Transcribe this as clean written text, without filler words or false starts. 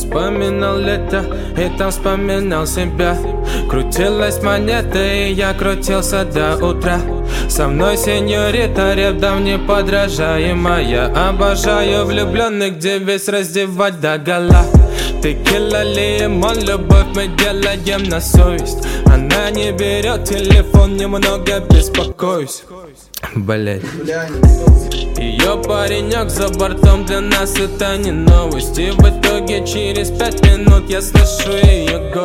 вспоминал лето, и там вспоминал себя. Крутилась монета, и я крутился до утра. Со мной сеньорита, рядом неподражаемая. Обожаю влюбленных девиц раздевать догола. Текила, лимон, любовь мы делаем на совесть. Она не берет телефон, немного беспокоюсь. Блять. Ее паренек за бортом, для нас это не новость. И в итоге через 5 минут я слышу ее голос.